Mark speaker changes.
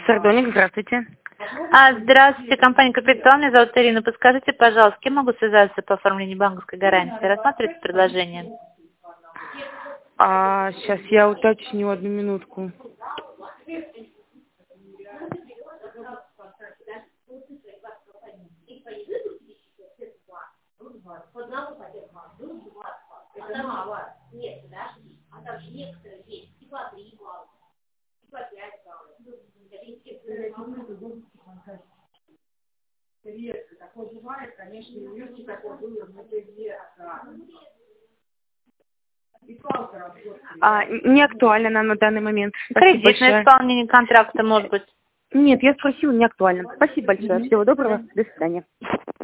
Speaker 1: Сардоник, здравствуйте.
Speaker 2: Здравствуйте, компания Капитал. Меня зовут Ирина. Подскажите, пожалуйста, с кем могу связаться по оформлению банковской гарантии? Рассматривается предложение?
Speaker 1: Сейчас я уточню, одну минутку. Не актуально нам на данный момент. Спасибо
Speaker 2: Кредитное
Speaker 1: большое.
Speaker 2: исполнение контракта, может быть?
Speaker 1: Нет, я спросила, не актуально. Спасибо большое. Всего доброго. До свидания.